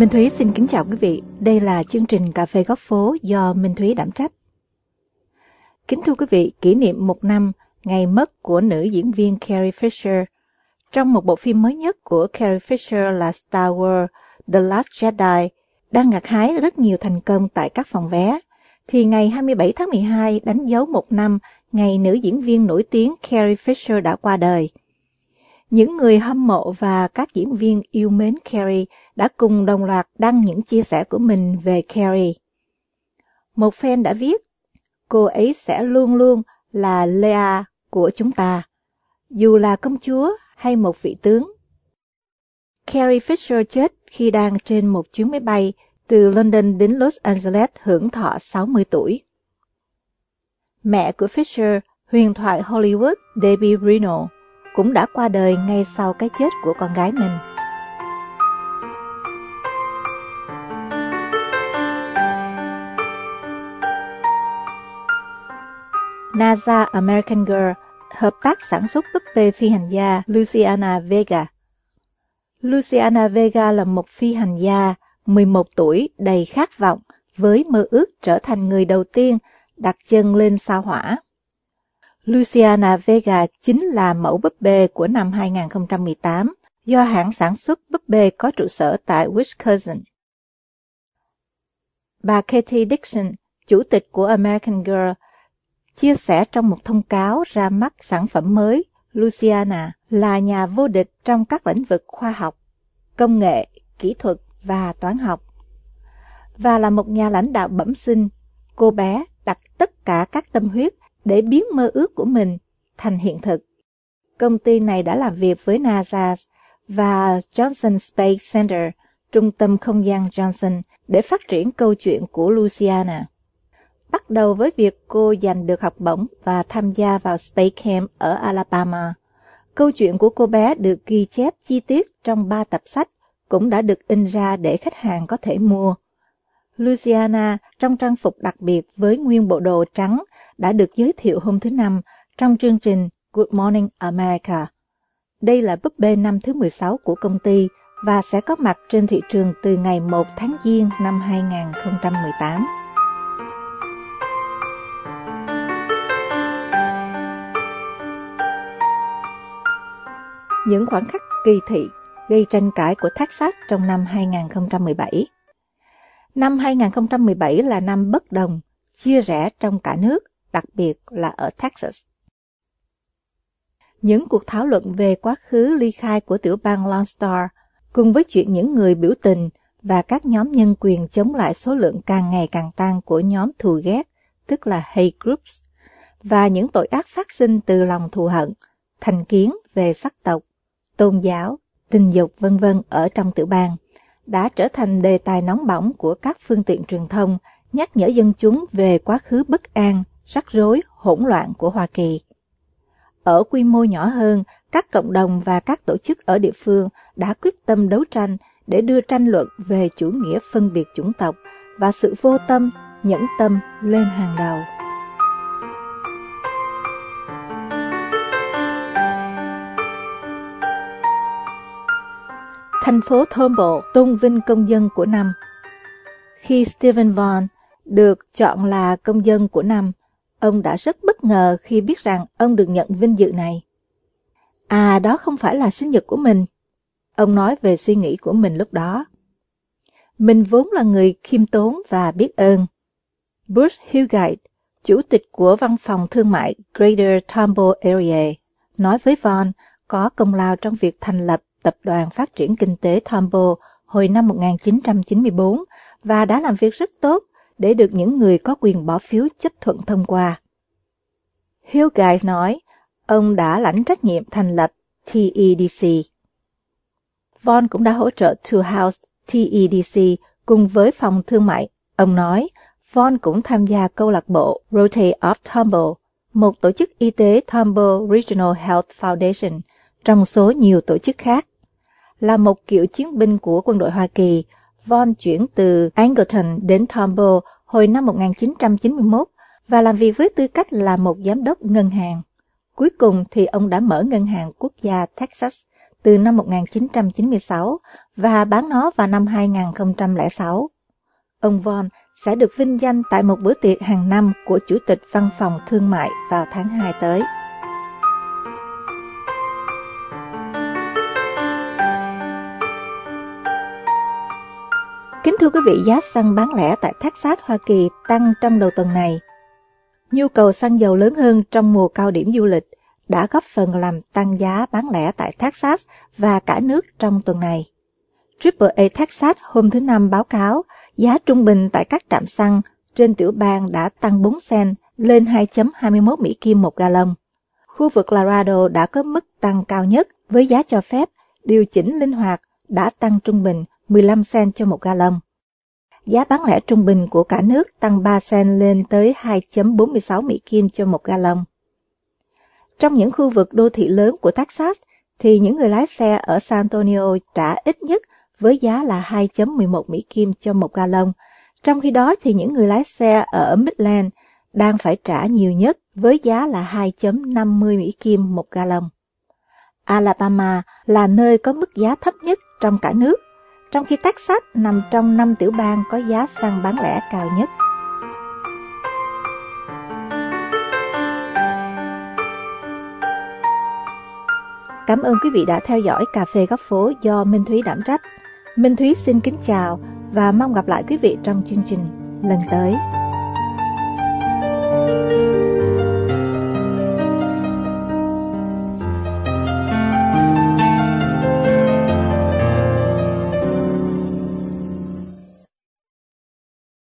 Minh Thúy xin kính chào quý vị. Đây là chương trình Cà phê Góc Phố do Minh Thúy đảm trách. Kính thưa quý vị, kỷ niệm 1 năm ngày mất của nữ diễn viên Carrie Fisher. Trong một bộ phim mới nhất của Carrie Fisher là Star Wars The Last Jedi, đang gặt hái rất nhiều thành công tại các phòng vé, thì ngày 27 tháng 12 đánh dấu 1 năm ngày nữ diễn viên nổi tiếng Carrie Fisher đã qua đời. Những người hâm mộ và các diễn viên yêu mến Carrie đã cùng đồng loạt đăng những chia sẻ của mình về Carrie. Một fan đã viết, cô ấy sẽ luôn luôn là Leia của chúng ta, dù là công chúa hay một vị tướng. Carrie Fisher chết khi đang trên một chuyến máy bay từ London đến Los Angeles hưởng thọ 60 tuổi. Mẹ của Fisher, huyền thoại Hollywood Debbie Reynolds, cũng đã qua đời ngay sau cái chết của con gái mình. NASA American Girl hợp tác sản xuất búp bê phi hành gia Luciana Vega. Luciana Vega là một phi hành gia 11 tuổi đầy khát vọng với mơ ước trở thành người đầu tiên đặt chân lên sao Hỏa. Luciana Vega chính là mẫu búp bê của năm 2018 do hãng sản xuất búp bê có trụ sở tại Wisconsin. Bà Katie Dixon, chủ tịch của American Girl, chia sẻ trong một thông cáo ra mắt sản phẩm mới, Luciana là nhà vô địch trong các lĩnh vực khoa học, công nghệ, kỹ thuật và toán học. Và là một nhà lãnh đạo bẩm sinh, cô bé đặt tất cả các tâm huyết để biến mơ ước của mình thành hiện thực. Công ty này đã làm việc với NASA và Johnson Space Center, trung tâm không gian Johnson, để phát triển câu chuyện của Luciana. Bắt đầu với việc cô giành được học bổng và tham gia vào Space Camp ở Alabama. Câu chuyện của cô bé được ghi chép chi tiết trong 3 tập sách, cũng đã được in ra để khách hàng có thể mua. Luciana trong trang phục đặc biệt với nguyên bộ đồ trắng đã được giới thiệu hôm thứ Năm trong chương trình Good Morning America. Đây là búp bê năm thứ 16 của công ty và sẽ có mặt trên thị trường từ ngày 1 tháng Giêng năm 2018. Những khoảnh khắc kỳ thị gây tranh cãi của Texas trong năm 2017. Năm 2017 là năm bất đồng, chia rẽ trong cả nước, đặc biệt là ở Texas. Những cuộc thảo luận về quá khứ ly khai của tiểu bang Lone Star, cùng với chuyện những người biểu tình và các nhóm nhân quyền chống lại số lượng càng ngày càng tăng của nhóm thù ghét, tức là hate groups, và những tội ác phát sinh từ lòng thù hận, thành kiến về sắc tộc, tôn giáo, tình dục v.v. ở trong tiểu bang, đã trở thành đề tài nóng bỏng của các phương tiện truyền thông, nhắc nhở dân chúng về quá khứ bất an, rắc rối, hỗn loạn của Hoa Kỳ. Ở quy mô nhỏ hơn, các cộng đồng và các tổ chức ở địa phương đã quyết tâm đấu tranh để đưa tranh luận về chủ nghĩa phân biệt chủng tộc và sự vô tâm, nhẫn tâm lên hàng đầu. Thành phố Tomball tôn vinh công dân của năm. Khi Stephen Vaughn được chọn là công dân của năm, ông đã rất bất ngờ khi biết rằng ông được nhận vinh dự này. Đó không phải là sinh nhật của mình. Ông nói về suy nghĩ của mình lúc đó. Mình vốn là người khiêm tốn và biết ơn. Bruce Hugheit, chủ tịch của văn phòng thương mại Greater Tomball Area, nói với Vaughn có công lao trong việc thành lập Tập đoàn Phát triển Kinh tế Tomball hồi năm 1994 và đã làm việc rất tốt để được những người có quyền bỏ phiếu chấp thuận thông qua. Hughes nói, ông đã lãnh trách nhiệm thành lập TEDC. Vaughn cũng đã hỗ trợ To House TEDC cùng với phòng thương mại. Ông nói, Vaughn cũng tham gia câu lạc bộ Rotate of Tomball, một tổ chức y tế Tomball Regional Health Foundation, trong số nhiều tổ chức khác. Là một cựu chiến binh của quân đội Hoa Kỳ, Vaughn chuyển từ Angleton đến Tomball hồi năm 1991 và làm việc với tư cách là một giám đốc ngân hàng. Cuối cùng thì ông đã mở ngân hàng quốc gia Texas từ năm 1996 và bán nó vào năm 2006. Ông Von sẽ được vinh danh tại một bữa tiệc hàng năm của Chủ tịch Văn phòng Thương mại vào tháng 2 tới. Kính thưa quý vị, giá xăng bán lẻ tại Texas, Hoa Kỳ tăng trong đầu tuần này. Nhu cầu xăng dầu lớn hơn trong mùa cao điểm du lịch đã góp phần làm tăng giá bán lẻ tại Texas và cả nước trong tuần này. AAA Texas hôm thứ Năm báo cáo giá trung bình tại các trạm xăng trên tiểu bang đã tăng 4 cent lên 2.21 Mỹ Kim một gallon. Khu vực Laredo đã có mức tăng cao nhất với giá cho phép điều chỉnh linh hoạt đã tăng trung bình 15 cent cho một gallon. Giá bán lẻ trung bình của cả nước tăng 3 cent lên tới 2.46 Mỹ Kim cho một gallon. Trong những khu vực đô thị lớn của Texas, thì những người lái xe ở San Antonio trả ít nhất với giá là 2.11 Mỹ Kim cho một gallon. Trong khi đó thì những người lái xe ở Midland đang phải trả nhiều nhất với giá là 2.50 Mỹ Kim một gallon. Alabama là nơi có mức giá thấp nhất trong cả nước, trong khi Texas nằm trong 5 tiểu bang có giá xăng bán lẻ cao nhất. Cảm ơn quý vị đã theo dõi Cà phê Góc Phố do Minh Thúy đảm trách. Minh Thúy xin kính chào và mong gặp lại quý vị trong chương trình lần tới.